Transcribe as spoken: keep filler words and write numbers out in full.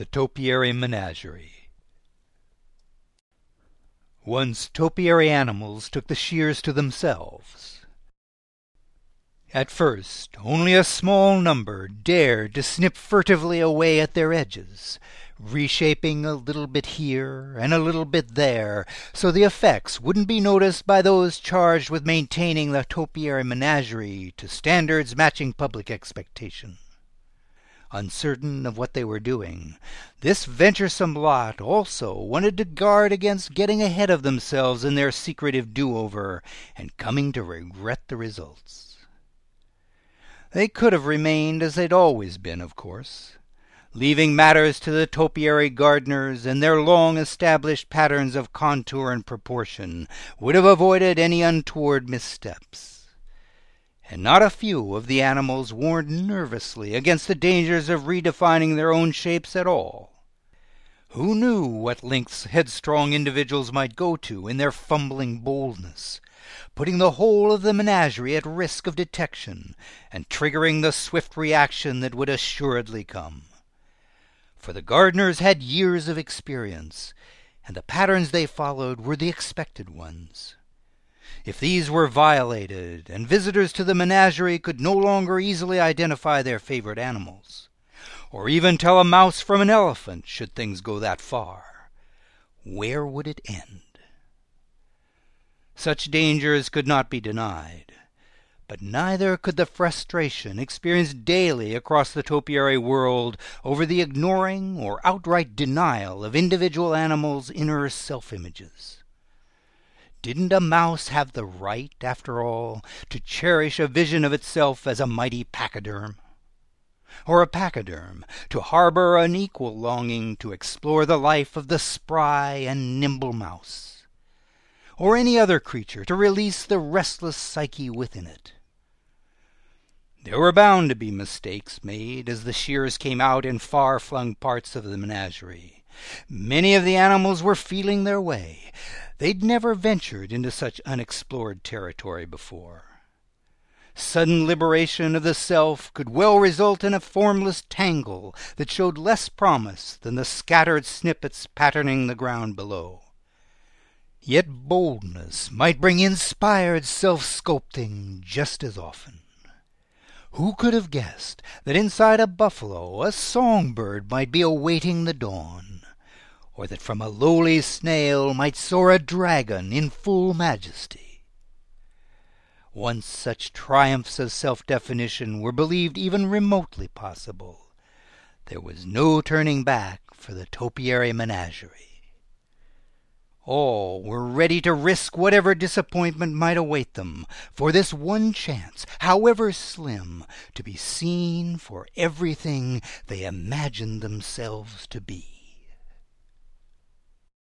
The Topiary Menagerie. Once topiary animals took the shears to themselves. At first only a small number dared to snip furtively away at their edges, reshaping a little bit here and a little bit there, so the effects wouldn't be noticed by those charged with maintaining the topiary menagerie to standards matching public expectation. Uncertain of what they were doing, this venturesome lot also wanted to guard against getting ahead of themselves in their secretive do-over and coming to regret the results. They could have remained as they'd always been, of course, leaving matters to the topiary gardeners, and their long-established patterns of contour and proportion would have avoided any untoward missteps. And not a few of the animals warned nervously against the dangers of redefining their own shapes at all. Who knew what lengths headstrong individuals might go to in their fumbling boldness, putting the whole of the menagerie at risk of detection, and triggering the swift reaction that would assuredly come. For the gardeners had years of experience, and the patterns they followed were the expected ones. If these were violated, and visitors to the menagerie could no longer easily identify their favorite animals, or even tell a mouse from an elephant should things go that far, where would it end? Such dangers could not be denied, but neither could the frustration experienced daily across the topiary world over the ignoring or outright denial of individual animals' inner self-images. Didn't a mouse have the right, after all, to cherish a vision of itself as a mighty pachyderm? Or a pachyderm to harbor an equal longing to explore the life of the spry and nimble mouse? Or any other creature to release the restless psyche within it? There were bound to be mistakes made as the shears came out in far-flung parts of the menagerie. Many of the animals were feeling their way. They'd never ventured into such unexplored territory before. Sudden liberation of the self could well result in a formless tangle that showed less promise than the scattered snippets patterning the ground below. Yet boldness might bring inspired self-sculpting just as often. Who could have guessed that inside a buffalo a songbird might be awaiting the dawn? Or that from a lowly snail might soar a dragon in full majesty? Once such triumphs of self-definition were believed even remotely possible, there was no turning back for the topiary menagerie. All were ready to risk whatever disappointment might await them for this one chance, however slim, to be seen for everything they imagined themselves to be.